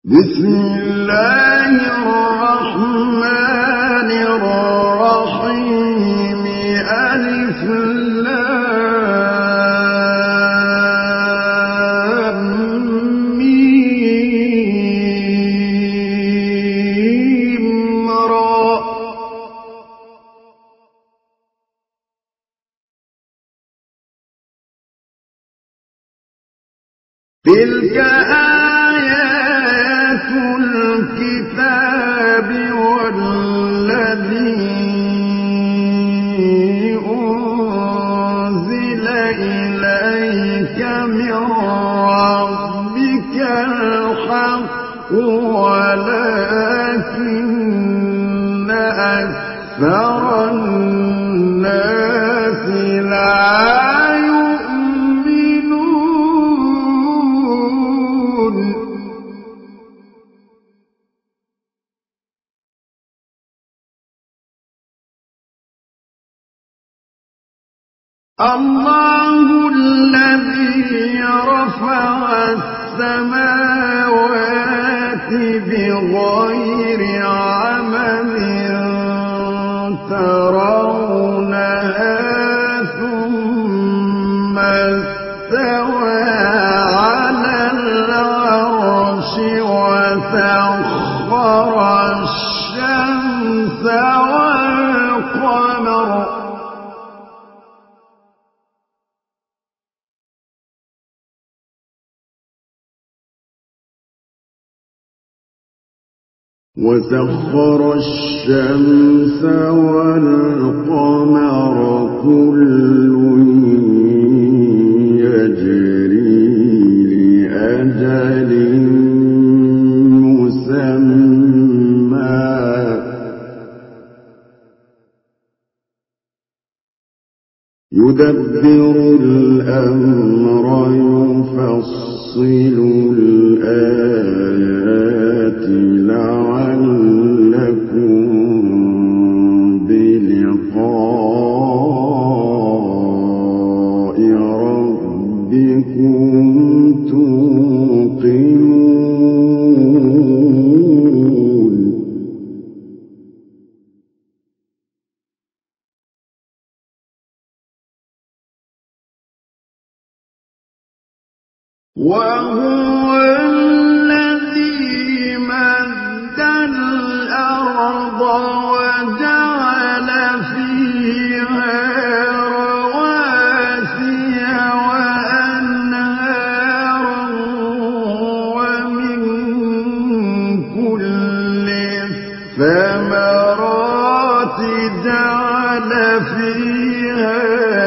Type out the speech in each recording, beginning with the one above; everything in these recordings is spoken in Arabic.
بسم الله الرحمن الرحيم ألف لام ميم را تلك آيات الكتاب والذي أنزل إليك من ربك الحق ولكن أكثر الناس لا الله الذي رفع السماوات بغير عمد ترونها ثم استوى على العرش وسخر الشمس والقمر والقمر كل يجري لأجل مسمى يدبر الأمر يفصل الآيات لعلكم بلقاء ربكم توقنون وهو الذي مد الأرض وجعل فيها رواسي وأنهارا ومن كل الثمرات جعل فيها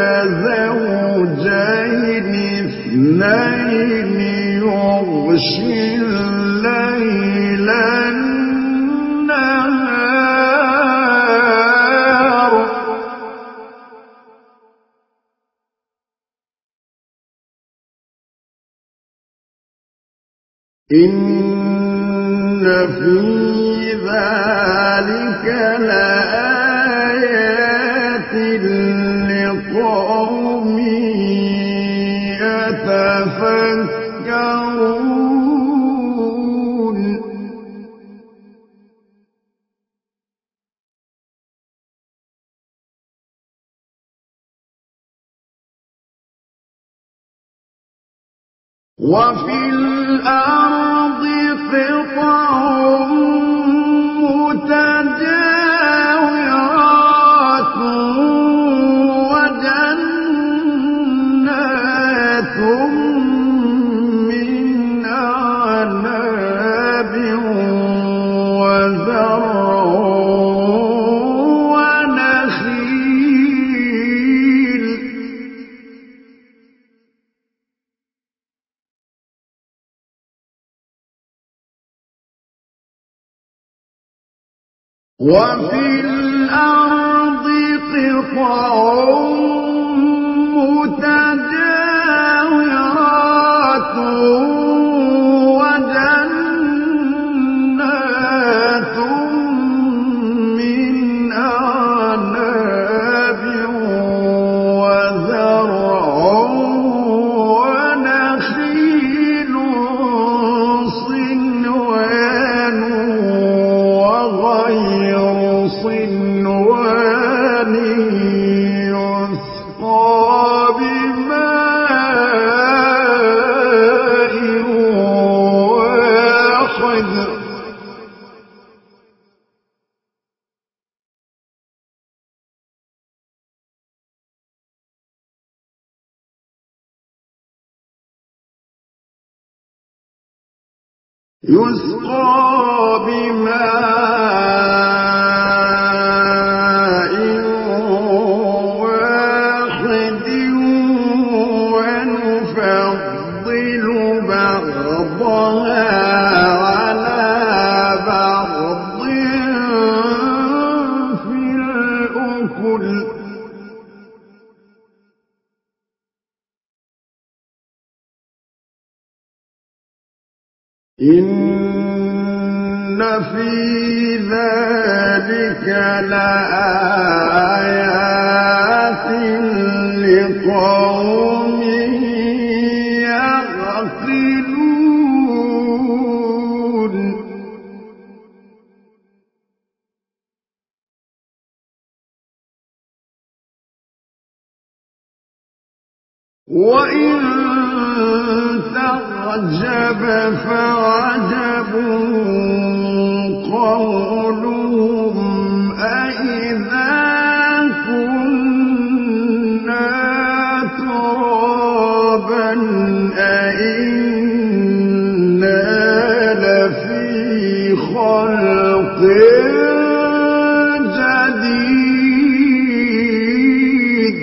زوجين اثنين يغشي الليل النهار إن في ذلك لآيات لقوم يتفكرون وفي الأرض قطع متجاورات وجنات من أعناب وزرع ونخيل وفي الأرض قطع متجاورات وجنات من أعناب وزرع ونخيل صنوان يسقى بماء واحد ونفضل بعضها على بعض في الأكل إن في ذلك لآيات لقوم يعقلون وإن تعجب فعجب قولهم أإذا كنا ترابا أإنا لفي خلق جديد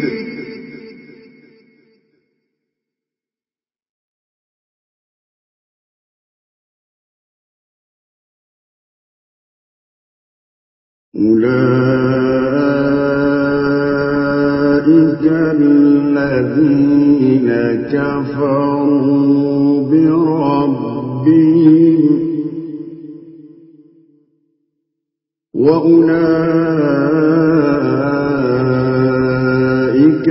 أولئك الذين كفروا بربهم وأولئك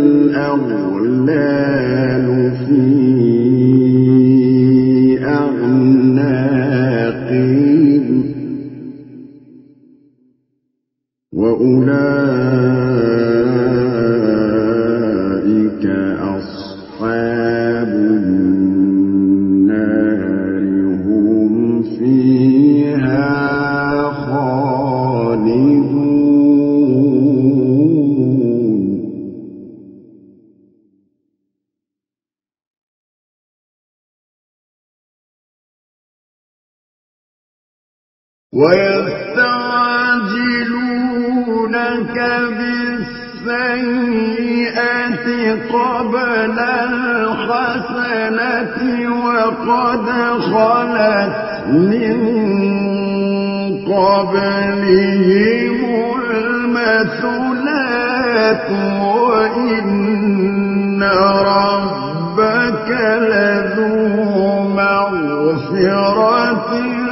الأغلال في أعناقهم وأولئك أصحاب النار هم فيها خالدون ويستعجلونك بالسيئة قبل الحسنة وقد خلت من قبلهم المثلات وإن ربك لذو مغفرة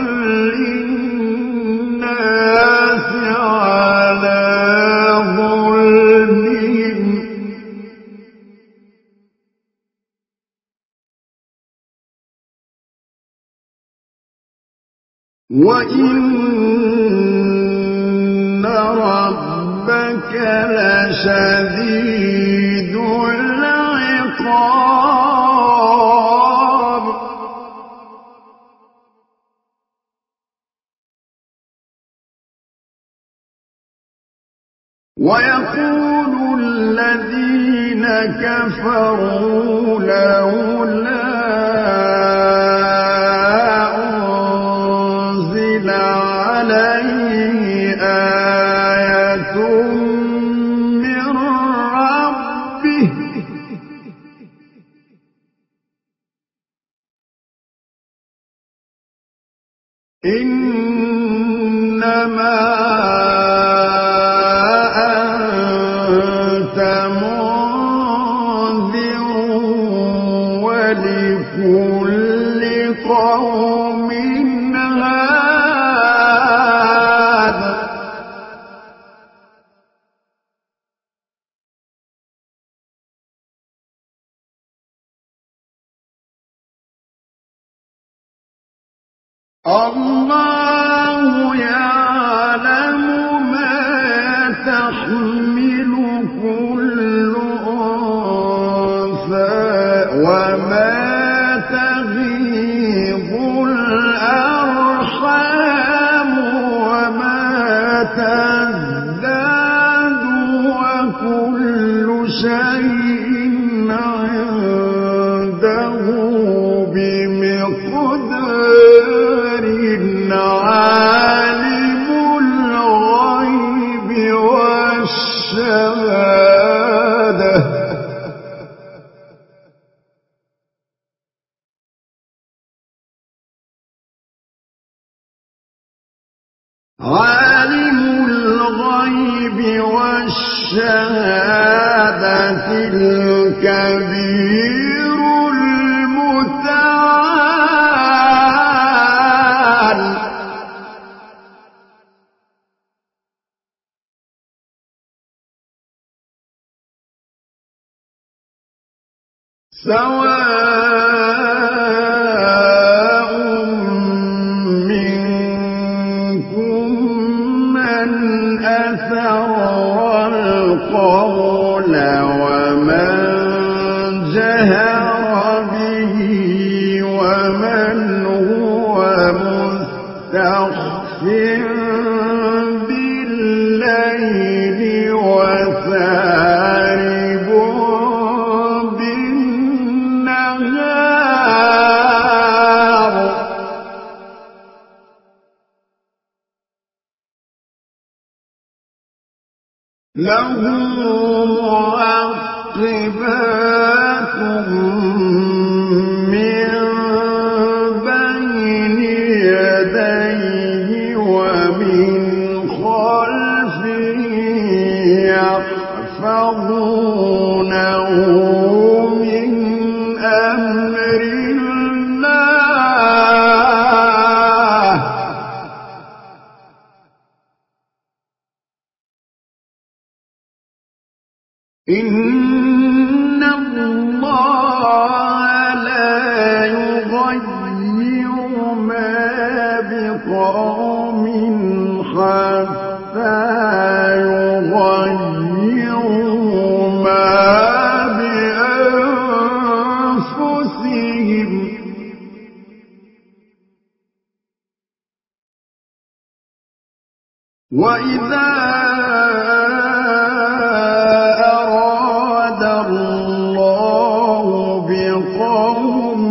للناس على ظلمهم وإن ربك لشديد العقاب ويقول الذين كفروا لولا أنزل عليه آية من ربه إنما أنت منذر ولكل قوم هاد الله يعلم ما تحمل كل أنثى وما تغيض الأرحام وما تزداد وكل شيء عنده بمقدار عالم الغيب والشهادة عالم الغيب والشهادة الكبير المتعال سواء منكم من أسر القول ومن جهر به ومن هو مستخف بالليل وسارب بالنهار له معقبات من بين يديه ومن خلفه يحفظونه من أمر الله إن الله لا يغير ما بقوم حتى يغيروا ما بأنفسهم وإذا أراد الله بقوم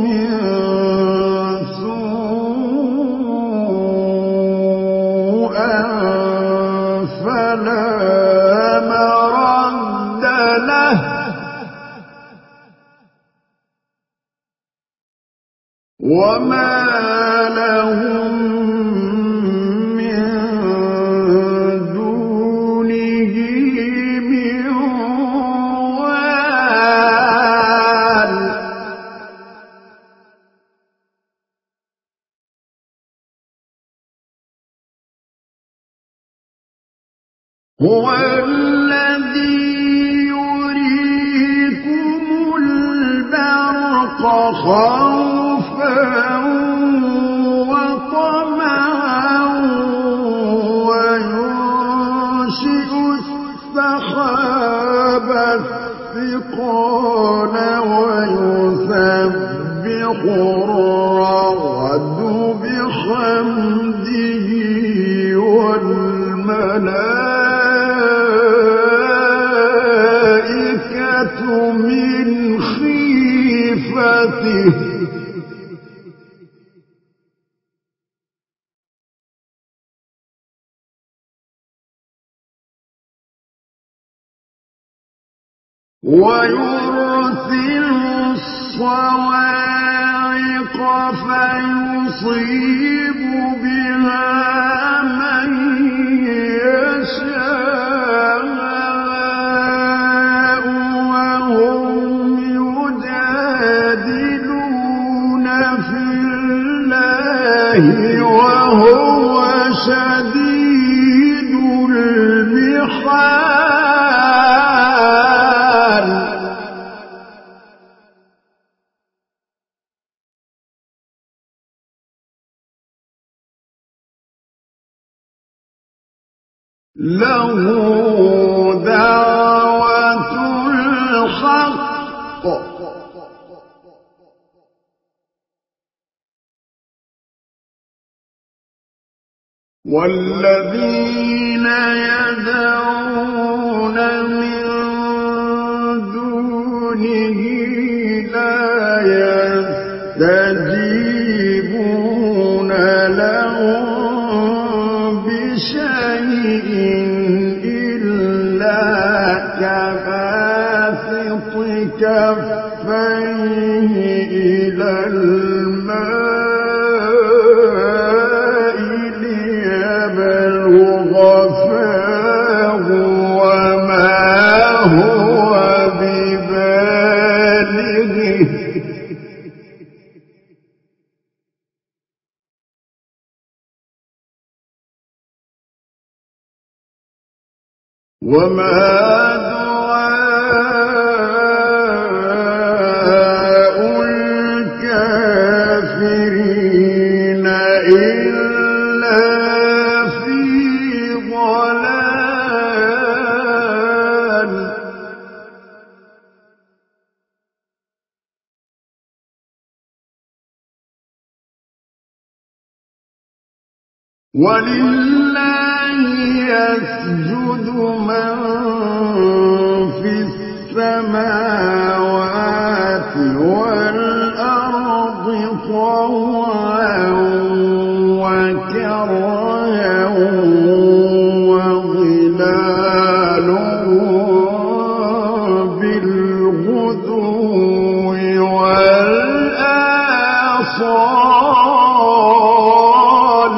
سوءا فلا مرد له وما لهم من دونه من وال هو الذي يريكم البرق خوفا وطمعا وينشئ السحاب الثقال ويسبح الرعد بحمده والملائكة من خيفته ويرسل الصواعق فيصيب بها من يشاء وهم يجادلون في الله وهو شديد المحال له دعوة الحق والذين يدعون من دونه لا يستجيبون لهم كفيه إلى الماء ليبلغ فاه وما هو ببالغه وما دعاء الكافرين إلا في ضلال ولله يسجد من في السماوات والأرض طوعا وكرها وظلالهم بالغدو والآصال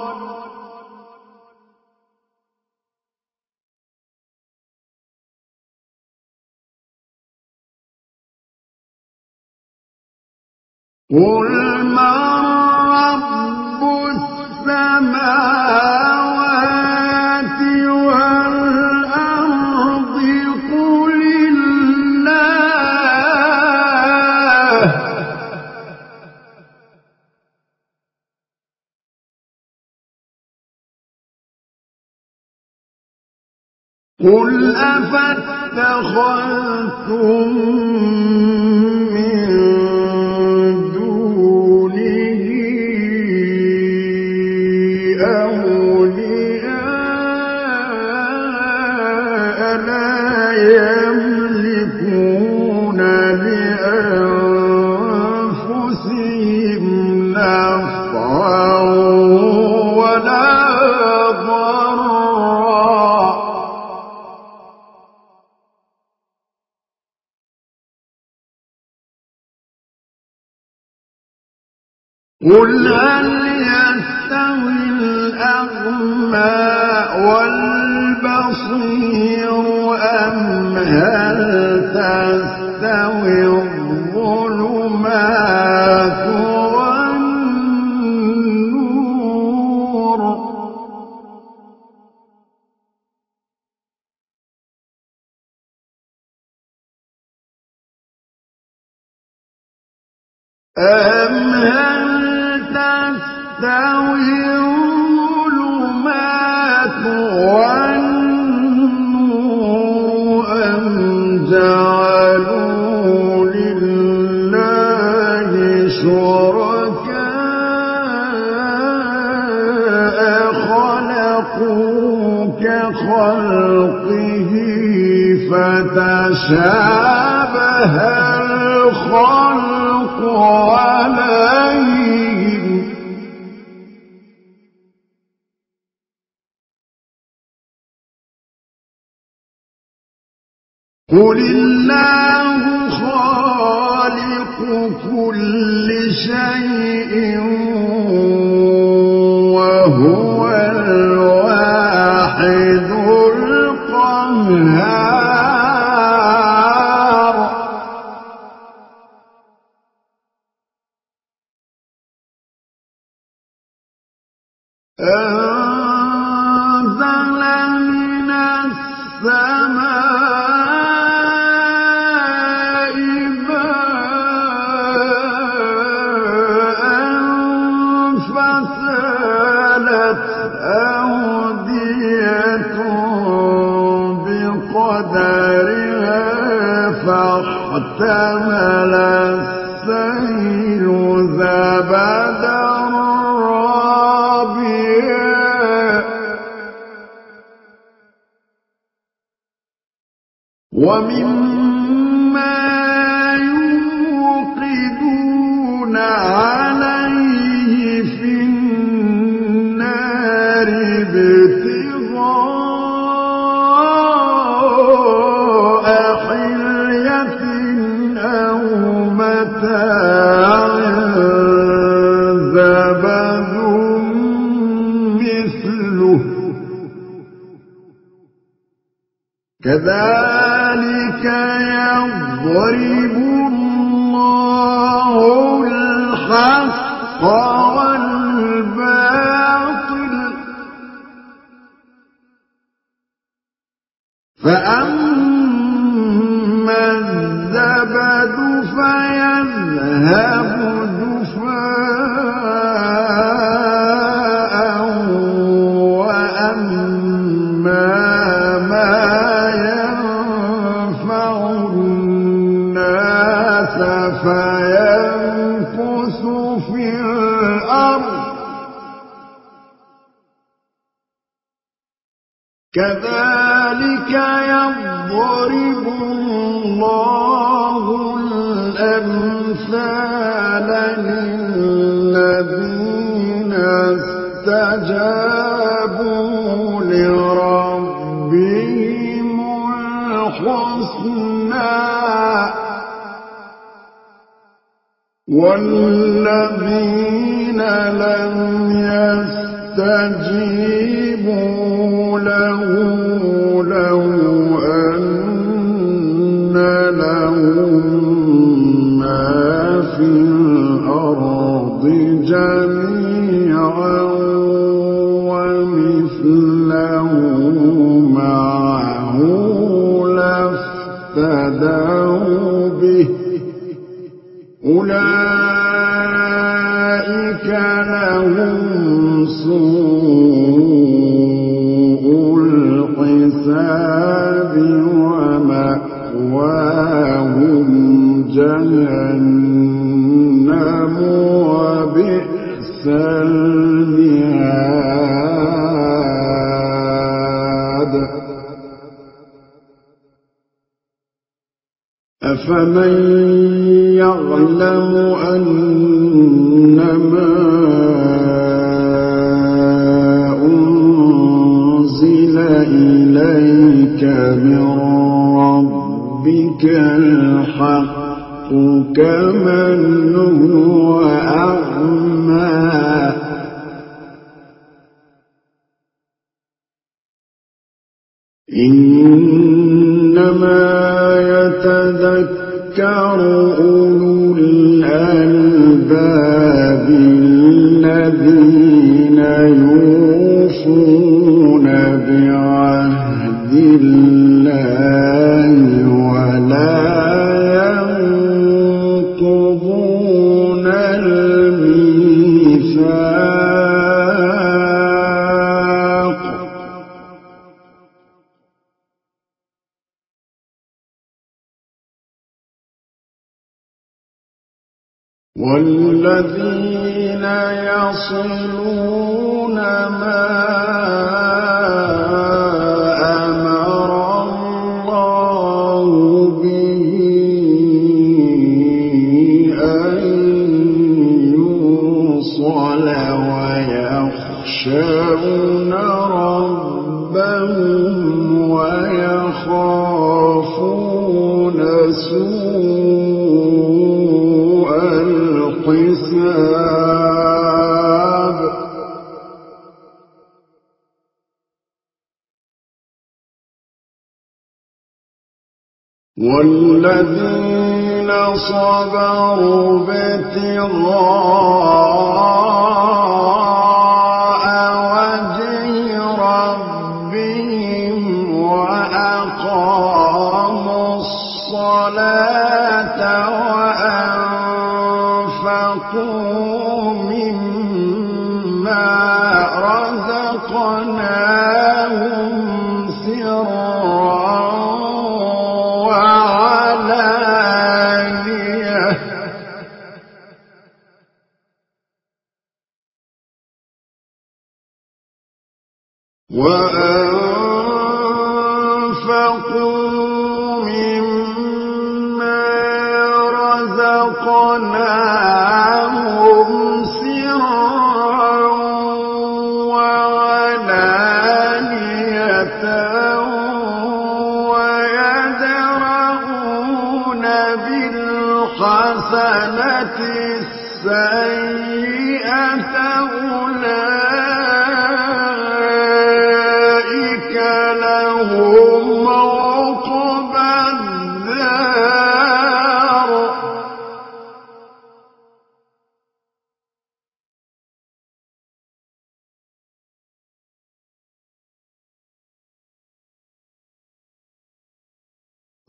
قل من رب السماوات والأرض قل الله قل أفاتخذتم من دونه أولياء لا يملكون لأنفسهم نفعا ولا ضرا قل هل يستوي الأعمى والبصير أم هل تستوي الظلمات والنور أم هل تستوي الظلمات والنور أم جعلوا لله شركاء خلقوا كخلقه فتشابه الخلق عليهم قل الله خالق كل شيء وهو الواحد القهار أنزل من السماء ماء فسالت أودية بقدرها فاحتمل السيل زبدا رابيا ومما يوقدون عليه في النار ابتغاء حلية مثله كذلك يضرب الله الحق والباطل فأما الزبد فيذهب جفاء وأما ما ينفع الناس فيمكث في الأرض كذلك يضرب الله الأمثال للذين استجابوا لربهم الحسنى والذين لم يستجيبوا له لو أن لهم ما في الأرض جميعا ومثله معه لافتدوا به أولئك لهم سوء الحساب ومأواهم جهنم وبئس المهاد أفمن يعلم أنما أنزل إليك من ربك الحق كمن هو أعمى إنما يتذكر أولو الألباب الذين يوفون بعهد الله ولا ينقضون الميثاق والذين يصلون ما أمر الله به أن يوصل ويخشون ربهم ويخافون سوء الحساب والذين صبروا ابتغاء وجه ربهم وأقاموا الصلاة وأنفقوا مما رزقناهم سرا وعلانية وأنفقوا مما رزقناهم سرا وعلانية ويدرؤون بالحسنة السيئة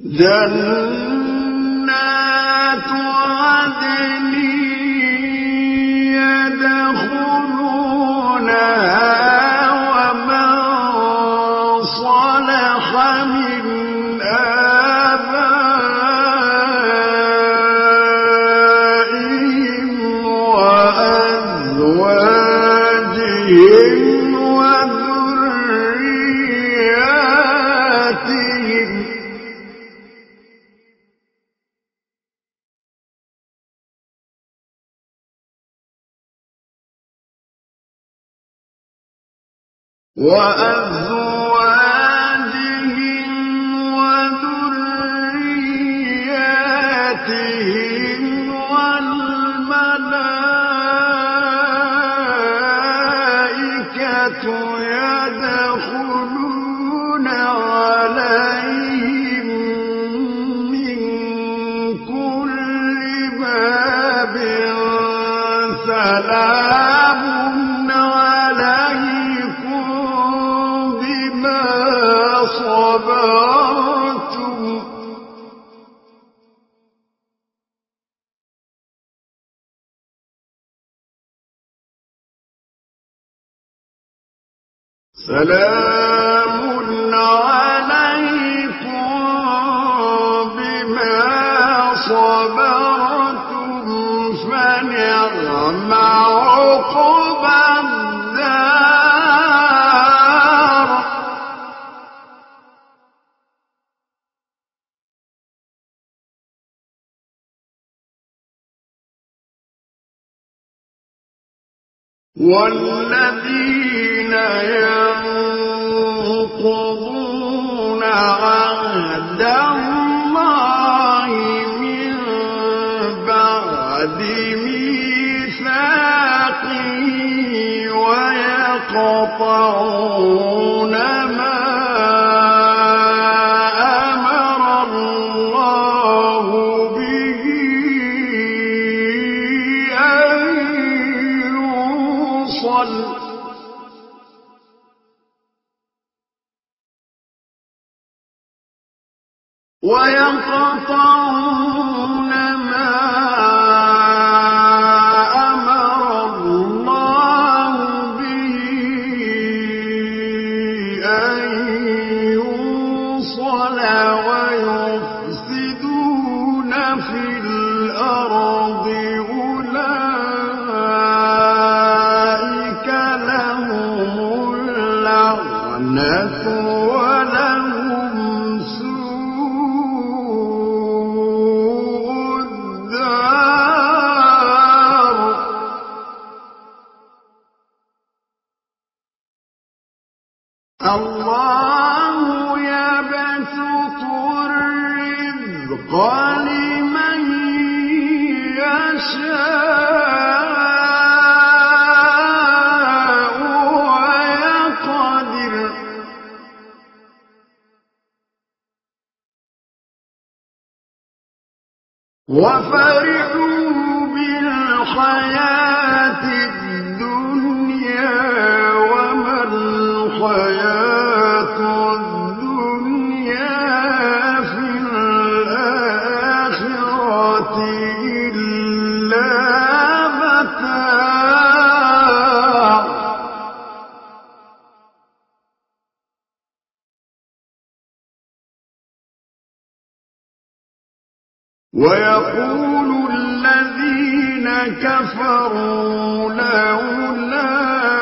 جنات عدن يدخلونها ومن صلح من آبائهم وأزواجهم وذرياتهم والملائكة يدخلون عليهم من كل باب سلام عليكم بما صبرتم سلام عليكم بما صبرتم فنعم عقبى الدار والذين ينقضون عهد الله من بعد ميثاقه ويقطعون ما أمر الله به أن يوصل ويقطعون ما أمر الله به أن يوصل ويفسدون في الأرض أولئك لهم اللعنة ولهم سوء الدار الله يبسط الرزق لمن يشاء ويقدر وفرحوا بالحياة الدنيا وما الحياة الدنيا في الآخرة إلا متاع ويقول الذين كفروا لولا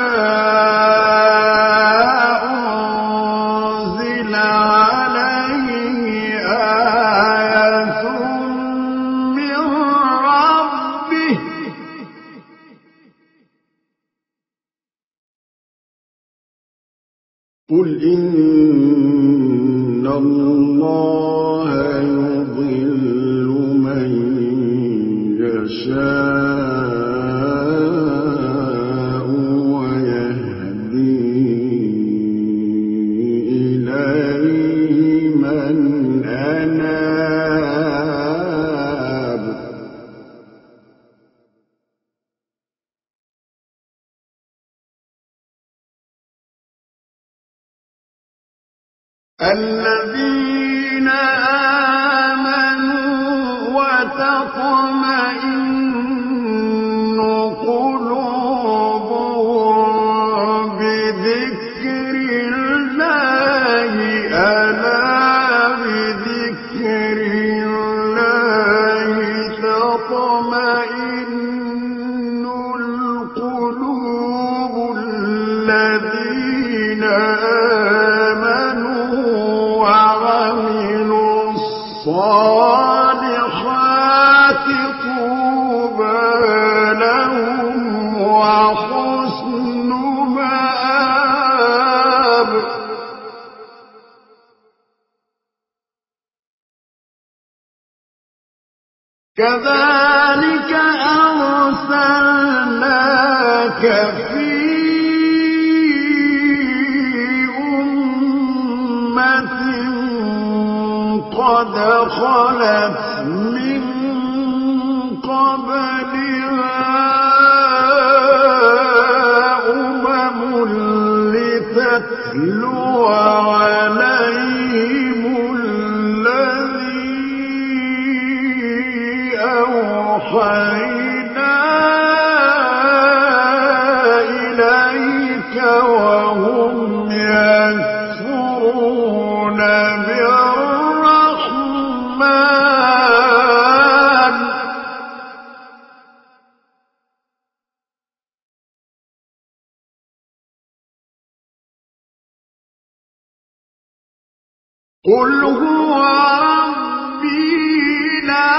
أنزل عليه آية من ربه قل إن الله يضل من يشاء ويهدي إليه من أناب الذين للذين آمنوا وعملوا الصالحات طوبى لهم وحسن مآب. كذلك أرسلناك في أمة قد خلت من قبلها أمم لتتلو عليهم أوحينا إليك وهم يكفرون بالرحمن. قل هو ربي لا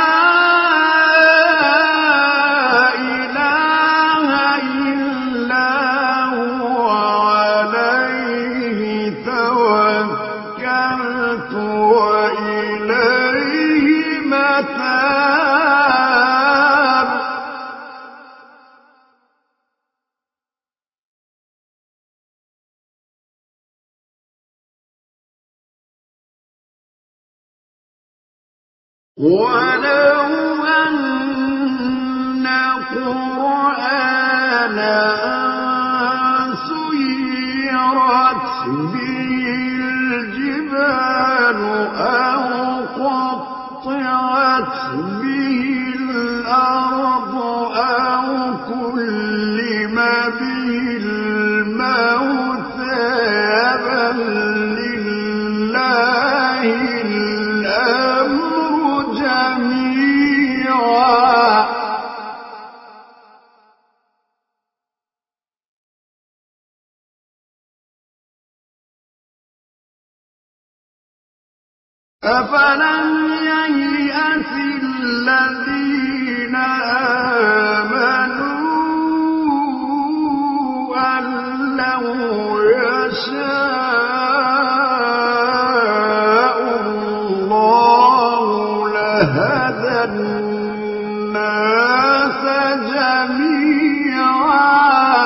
ولو أن قرآنا سيرت به الجبال أو قطعت به الأرض أو كلم به الموتى بل لله الأمر جميعا أفلم ييأس الذين آمنوا أن لو يشاء الله لهدى الناس جميعا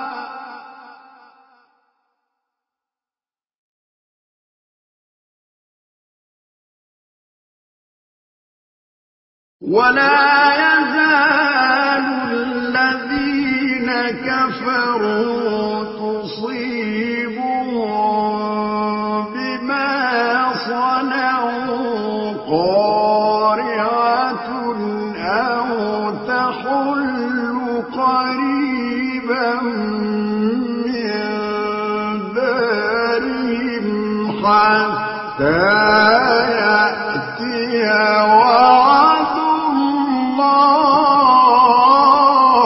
ولا يزال الذين كفروا تصيبهم بما صنعوا قارعة أو تحل قريبا من دارهم حتى يأتي وعد الله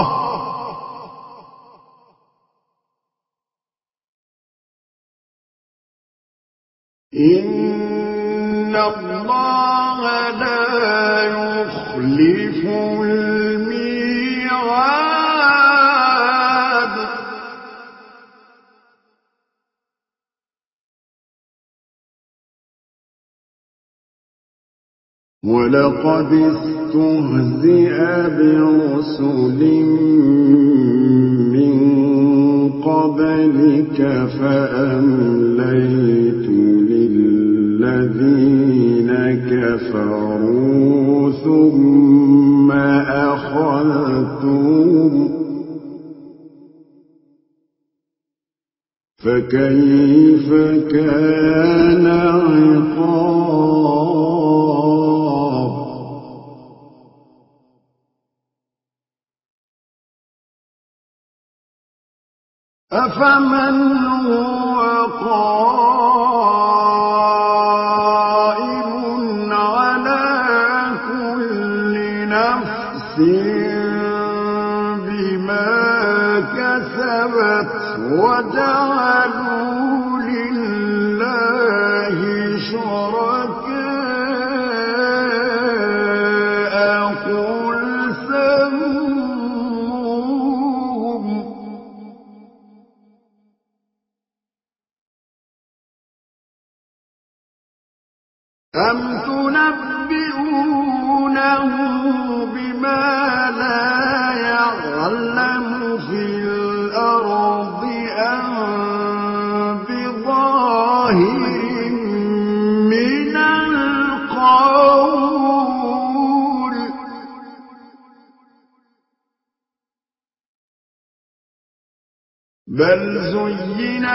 إن الله لا يخلف الميعاد. ولقد استهزئ برسل من قبلك فأمليت للذين كفروا ثم أخذتهم فكيف كان عقاب. أفمن هو قائم على كل نفس بما كسبت وجعلوا لله شركاء قل سموهم أم تنبئونه بما لا يعلم في الأرض أم بظاهر من القول بل زين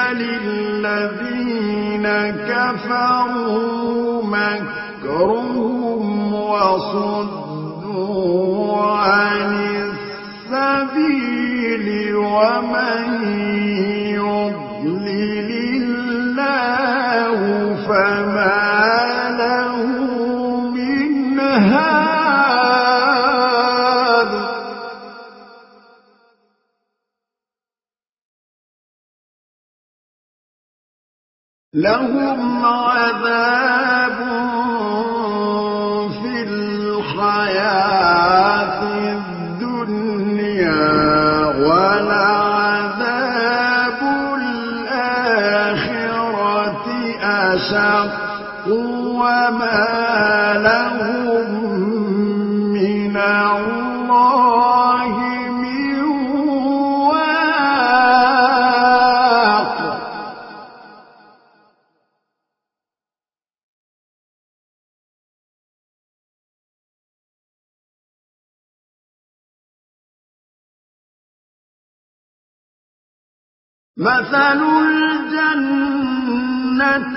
للذين كفروا مكرهم وصدوا عن السبيل ومن يضلل الله فما له من هاد لهم عذاب في الحياة الدنيا ولعذاب الآخرة أشق وما لهم من الله من واق مثل الجنة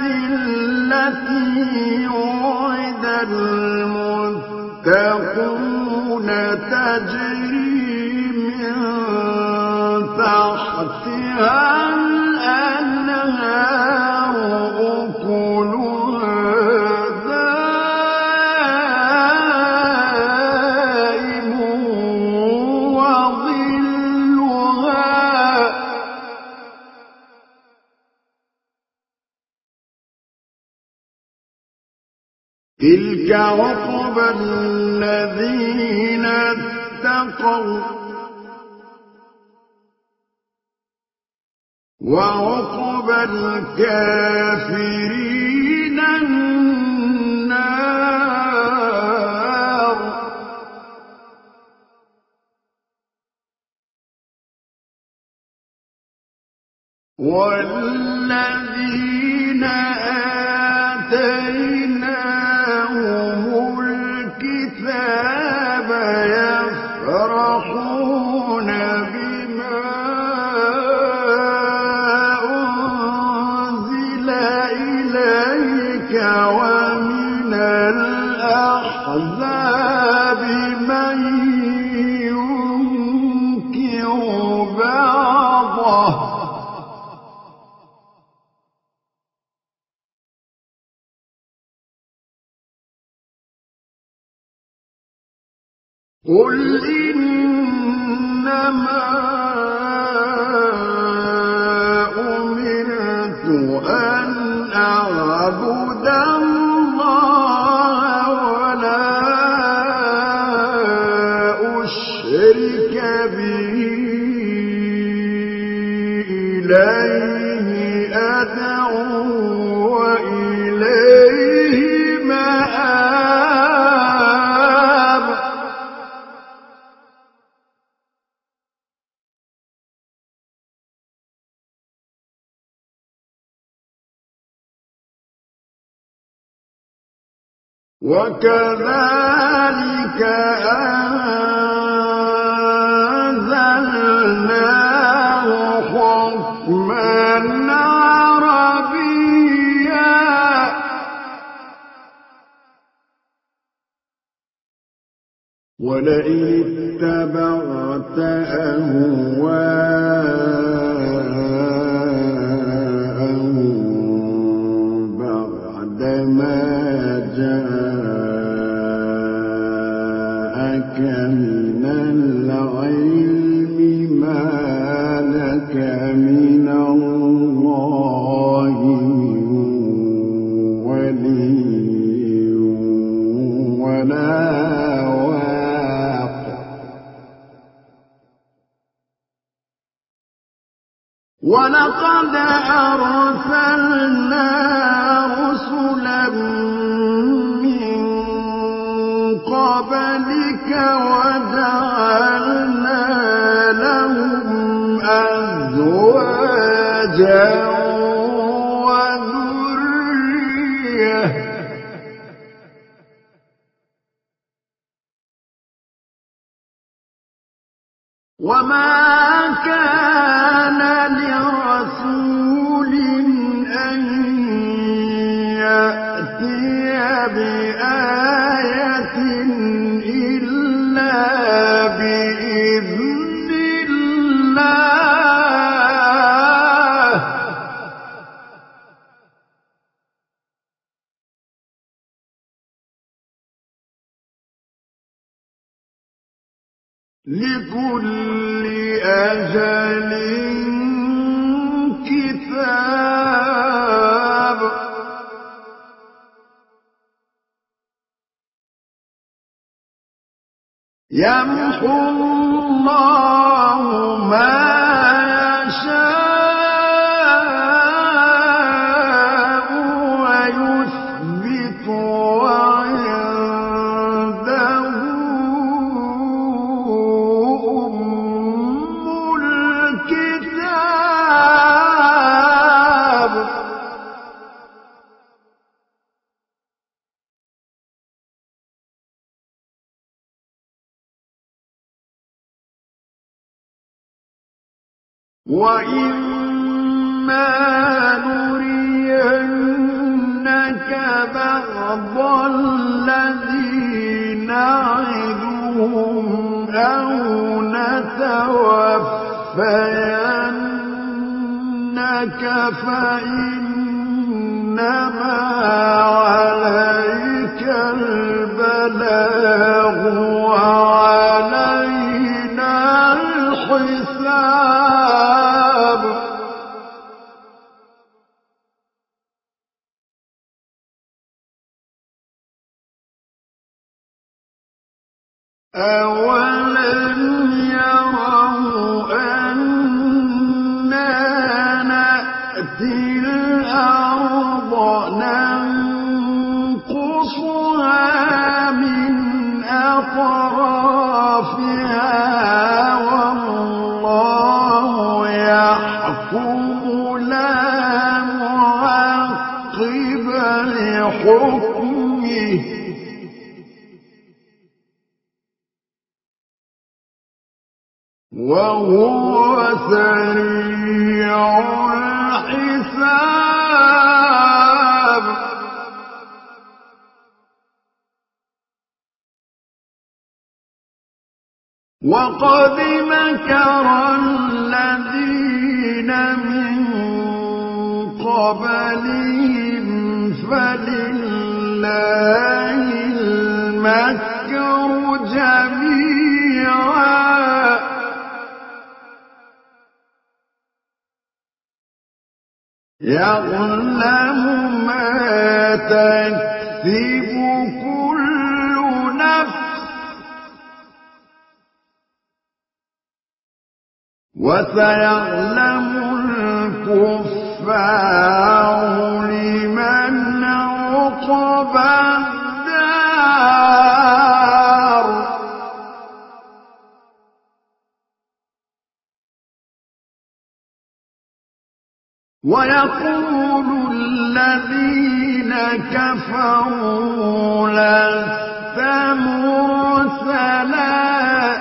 التي وعد المتقون تجري من تحتها الأنهار أكلها دائم وظلها تلك عقبى الذين اتقوا وعقبى الكافرين النار والذين آتيناهم الكتاب يفرحون بما أنزل إليك ومن الأحزاب من ينكر بعضه قل إنما أمرت أن أعبد الله ولا أشرك به إليه أدعو وإليه مآب وكذلك أنزلناه حكما عربيا ولئن اتبعت أهواءهم بعدما جاءك من العلم ما لك من الله من ولي ولا واق ولقد أرسلنا رسلا من قبلك وجعلنا لهم أزواجا وذرية وما كان لرسول أن يأتي بآية إلا بإذن الله لكل أجل كتاب يمحو الله ما يشاء ويثبت وعنده أم الكتاب وَإِمَّا نُرِيَنَّكَ بَعْضَ الَّذِي نَعِدُهُمْ أَوْ نَتَوَفَّيَنَّكَ فَإِنَّمَا عَلَيْكَ الْبَلَاغُ وَعَلَيْنَا الْحِسَابُ أَوَلَمْ يَرَوْا أَنَّا نَأْتِي الْأَرْضَ نَنقُصُهَا مِنْ أَطْرَافِهَا وَاللَّهُ يَحْكُمُ لَا مُعَقِّبَ لِحُكْمِهِ وَهُوَ سَرِيعُ الْحِسَابِ وَقَدْ مَكَرَ الَّذِينَ مِن قَبْلِهِمْ فَلِلَّهِ الْمَكْرُ جَمِيعًا يَعْلَمُ مَا تَكْسِبُ كُلُّ نَفْسٍ وَسَيَعْلَمُ الْكُفَّارُ لِمَنْ عُقْبَى الدَّارِ وَيَقُولُ الَّذِينَ كَفَرُوا لَسْتَ مُرْسَلًا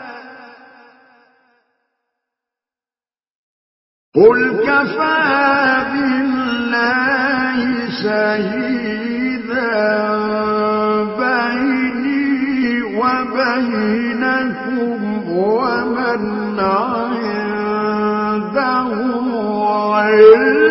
قُلْ كَفَىٰ بِاللَّهِ شَهِيدًا بَيْنِي وَبَيْنَكُمْ وَمَنْ عِندَهُ عِلْمٌ